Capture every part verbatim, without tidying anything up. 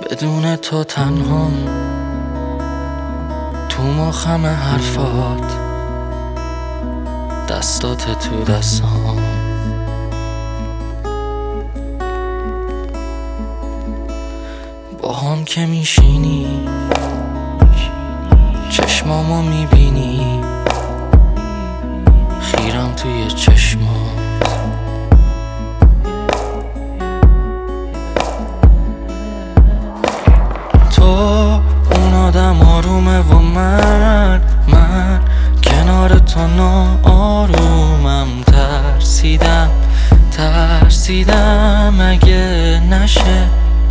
بدون تو تنها تو مخم حرفات، دستات تو دستام. با هم که میشینی چشمامو میبینی، خیرم توی چشمات. تو اون آدم آرومه و من من کنار تو ناآرومم. ترسیدم ترسیدم اگه نشه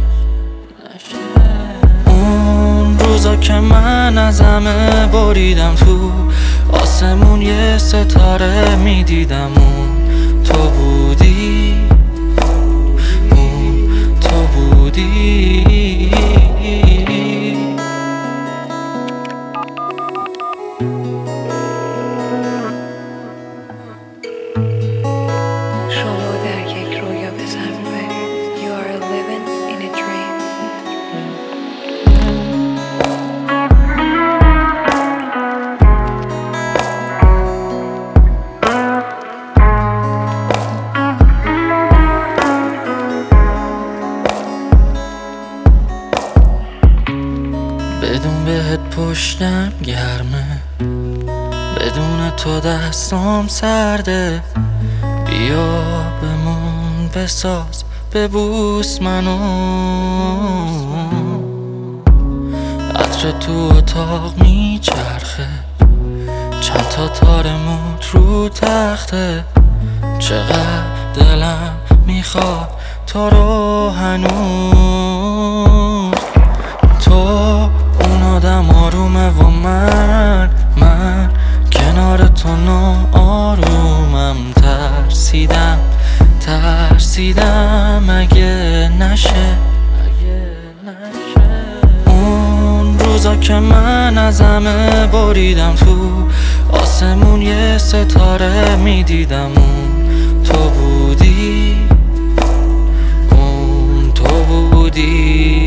اون روزا که من از همه بریدم تو آسمون یه ستاره میدیدم. اون تو بودی، اون تو بودی. شما در یک رویا به سر میبرید. You are living in a dream. بدون بهت پشتم گرمه، بدون تو دستام سرده. بیا بمون بساز ببوس منو. عطر تو اتاق میچرخه، چند تا تار موت رو تخته. چقدر دلم میخواد تو رو هنوز. تو اون آدم آرومه و من من کنار تو ناآرومم. ترسیدم ترسیدم اگه نشه اون روزا که من از همه بریدم تو آسمون یه ستاره میدیدم. اون تو بودی، اون تو بودی.